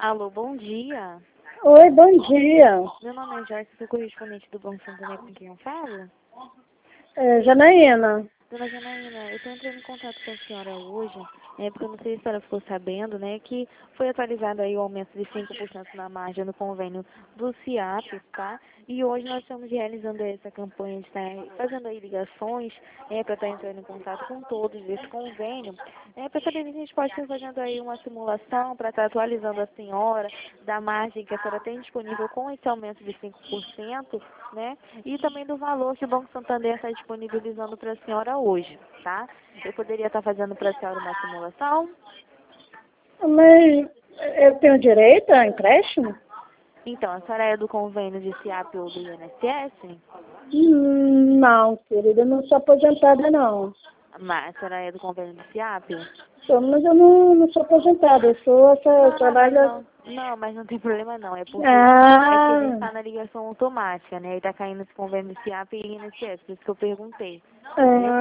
Alô, bom dia. Oi, bom dia. Meu nome é Joyce, sou correspondente do Banco Santander, com quem eu falo? Janaína. Dona Janaína, eu estou entrando em contato com a senhora hoje, porque eu não sei se a senhora ficou sabendo, né, que foi atualizado aí o aumento de 5% na margem no convênio do CIAP, tá? E hoje nós estamos realizando essa campanha de estar fazendo aí ligações, para estar entrando em contato com todos desse convênio, para saber se a gente pode estar fazendo aí uma simulação para estar atualizando a senhora da margem que a senhora tem disponível com esse aumento de 5%, né? E também do valor que o Banco Santander está disponibilizando para a senhora hoje, tá? Eu poderia estar fazendo para a senhora uma simulação? Mas eu tenho direito a empréstimo? Então, a senhora é do convênio de CIAP ou do INSS? Não, querida, eu não sou aposentada, não. Mas a senhora é do convênio do CIAP? Mas eu não sou aposentada, eu sou essa trabalho. Mas não tem problema não, é porque a gente Ah, está na ligação automática, né? E está caindo esse convênio do CIAP e INSS, por isso que eu perguntei, entendeu?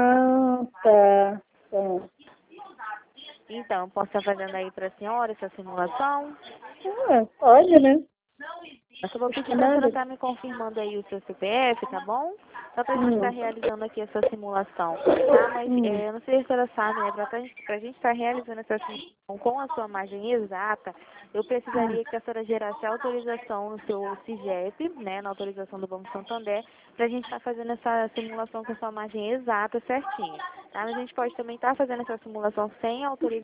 tá. Então, posso estar fazendo aí para a senhora essa simulação? Pode, né? Eu só vou pedir Custa para a senhora nada. estar me confirmando aí o seu CPF, tá bom? Só para a gente estar Hum, realizando aqui essa simulação, tá? Mas hum, eu não sei se a senhora sabe, né? Para a gente estar realizando essa simulação com a sua margem exata, eu hum. precisaria que a senhora gerasse a autorização no seu CIGEP, né? Na autorização do Banco Santander, para a gente estar fazendo essa simulação com a sua margem exata, certinha, tá? Mas a gente pode também estar fazendo essa simulação sem autorização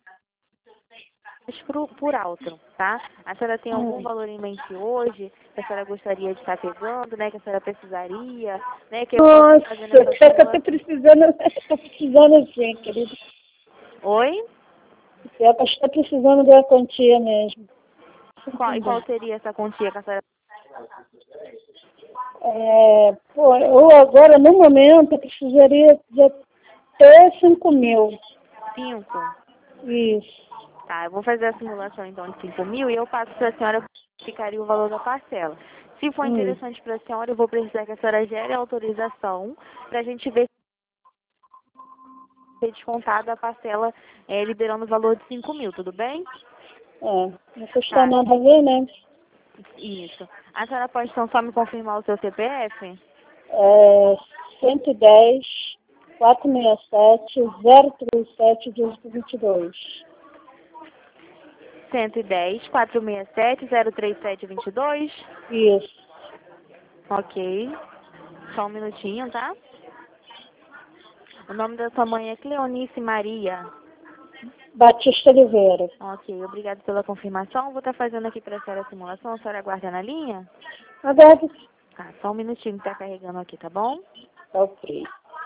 por alto, tá? A senhora tem algum valor em mente hoje que a senhora gostaria de estar pegando, né? Que a senhora precisaria, né? Que eu possa estar Nossa, fazendo essa eu tô simulação. precisando, tô precisando assim, querida. Oi? Eu acho que tá precisando da quantia mesmo. E qual seria essa quantia que a senhora... Eu agora, no momento, eu precisaria de até 5.000. 5? Isso. Tá, eu vou fazer a simulação então de 5.000 e eu passo para a senhora ficaria o valor da parcela. Se for Hum. interessante para a senhora, eu vou precisar que a senhora gere a autorização para a gente ver se é descontada a parcela liberando o valor de 5.000, tudo bem? Não custa Tá, nada a ver, né? isso. A senhora pode então só me confirmar o seu CPF? 110, 467, 037, 22. 110 467 037 22. Isso. Ok. Só um minutinho, tá? O nome da sua mãe é Cleonice Maria. Batista Oliveira. Ok, obrigado pela confirmação. Vou estar fazendo aqui para a senhora a simulação. A senhora aguarda na linha? Agora, Tá, só um minutinho que tá carregando aqui, tá bom? ok.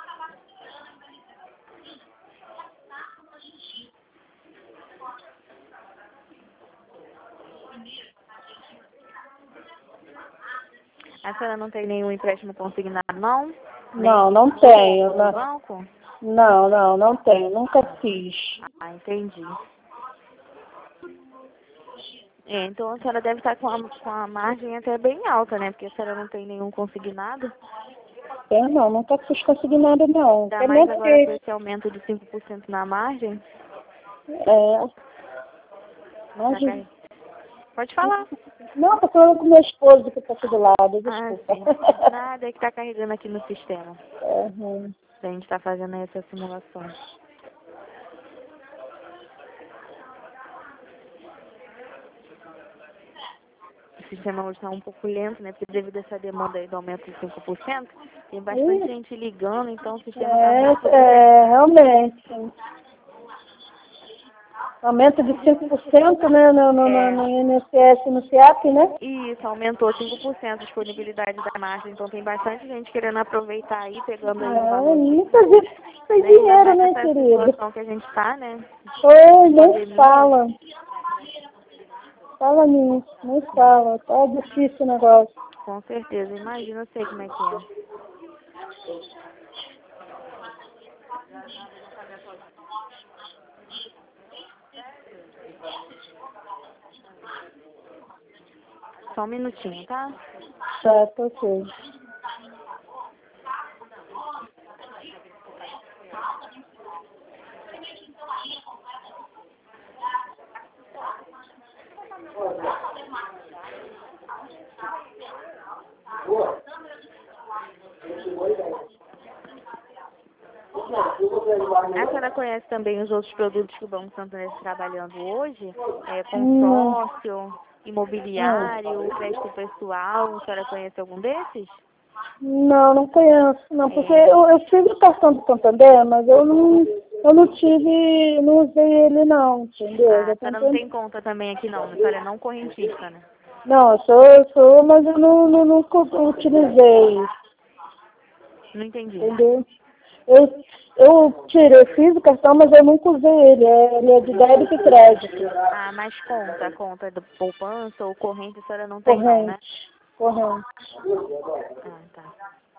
A senhora não tem nenhum empréstimo consignado, não? Nem Não tenho. no banco? Não tenho. Nunca fiz. Ah, entendi. Então a senhora deve estar com a margem até bem alta, né? Porque a senhora não tem nenhum consignado. Nunca fiz conseguir nada, não. Ainda É mais mesmo agora com que... esse aumento de 5% na margem. É, Tá mas, cai- Pode falar. não, tô falando com meu esposo que tá aqui do lado, Ah, desculpa. sim. Nada, é que tá carregando aqui no sistema. Uhum. A gente tá fazendo essa simulação. O sistema hoje está um pouco lento, né? Porque devido a essa demanda aí do aumento de 5%, tem bastante gente ligando, então o sistema está muito lento. Realmente. Aumento de 5%, né, no É, INSS e no CIAP, né? e isso aumentou 5% a disponibilidade da margem, então tem bastante gente querendo aproveitar aí, pegando aí um valorzinho, Muita gente sem né? Ainda dinheiro, mais né, nessa querido? situação que a gente está, né? Oi, nem Pandemia. fala. Fala nisso, nem fala. Tá difícil o negócio. Com certeza, imagina, eu sei como é que é. Só um minutinho, tá? Certo, ok. A senhora conhece também os outros produtos que o Banco Santander está trabalhando hoje? Não. Consórcio, imobiliário, crédito pessoal, a senhora conhece algum desses? Não, não conheço, não, porque eu tive o cartão do Santander, mas eu não tive, não usei ele não, entendeu? Ah, Já a senhora não tentei. tem conta também aqui não, a senhora é não correntista, né? Não, eu sou, mas eu nunca utilizei, Não entendi. entendeu? Fiz o cartão, mas eu nunca usei ele, ele é de débito e crédito, Ah, mas conta do poupança ou corrente a senhora não tem não, né? corrente. Ah, tá.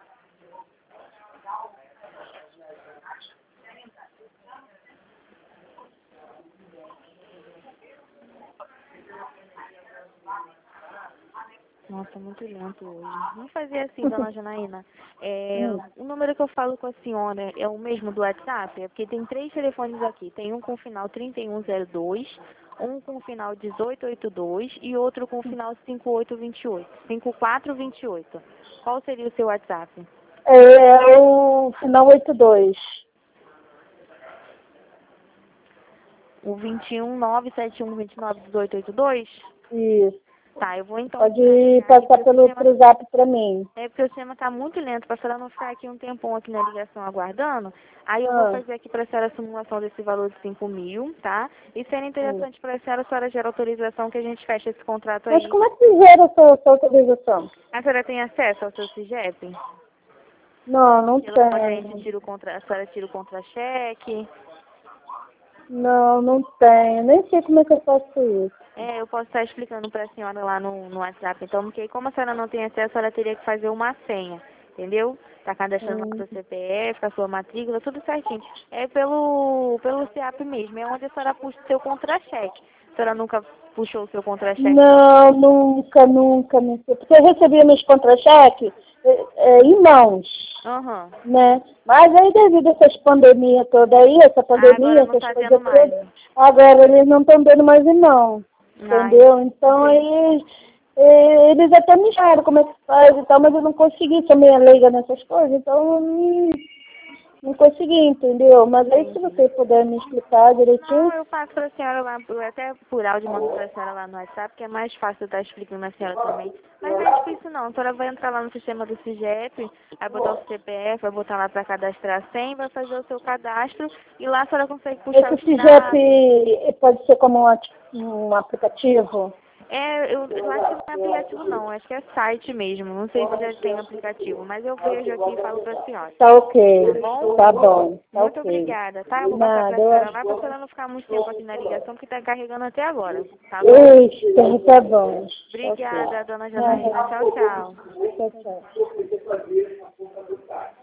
Nossa, muito lento hoje. Vamos fazer assim, dona Janaína. O número que eu falo com a senhora é o mesmo do WhatsApp? É porque tem 3 telefones aqui. Tem um com final 3102, um com final 1882 e outro com final 5828, 5428. Qual seria o seu WhatsApp? É o final 82. O 21 971 29 1882? Isso. Tá, eu vou então Pode encaminhar aí passar pro pelo sistema. pro zap para mim. É porque o sistema está muito lento, para a senhora não ficar aqui um tempão aqui na ligação aguardando. Aí eu vou Ah, fazer aqui para a senhora a simulação desse valor de 5.000, tá? E sendo sim. interessante para a senhora gera autorização que a gente fecha esse contrato Mas aí. como é que gera essa autorização? A senhora tem acesso ao seu CIGEP? Não, não Pelo qual a gente tenho. tira a senhora tira o contra-cheque. Não, não tenho. Nem sei como é que eu faço isso. Eu posso estar explicando para a senhora lá no WhatsApp, então, porque como a senhora não tem acesso, a senhora teria que fazer uma senha, entendeu? Tá cadastrando com o seu CPF, com a sua matrícula, tudo certinho. É pelo CEAP mesmo, é onde a senhora puxa o seu contra-cheque. A senhora nunca puxou o seu contra-cheque? Não, nunca. Porque eu recebia meus contra-cheques em mãos, Aham. né? Mas aí devido a essas pandemias toda aí, essa Ah, agora pandemia, não essas tá tendo coisas mais. todas, agora eles não estão dando mais em mão, Ah, entendeu? Então entendi. aí eles até me disseram como é que faz e tal, mas eu não consegui, sou meio leiga nessas coisas, então eu não consegui, entendeu? Mas aí se Entendi. você puder me explicar Não, direitinho, eu passo pra senhora lá, até por áudio mando pra senhora lá no WhatsApp, que é mais fácil eu estar explicando a senhora também. Mas não é difícil não, a senhora vai entrar lá no sistema do CIGEP, vai botar o CPF, vai botar lá pra cadastrar a senha, vai fazer o seu cadastro e lá a senhora consegue puxar esse os dados. CIGEP pode ser como um aplicativo? Eu acho que não é aplicativo não, acho que é site mesmo, não sei se já tem aplicativo, mas eu vejo aqui e falo pra senhora. Tá ok, Tá bom? tá bom, tá Muito ok. obrigada, tá? Eu De vou passar pra nada, eu senhora acho. lá pra senhora não ficar muito tempo aqui na ligação, porque tá carregando até agora, tá bom? Eita, tá bom. Tá ok. Obrigada, dona Janaína. Nada. Tchau, tchau. Tchau, tchau.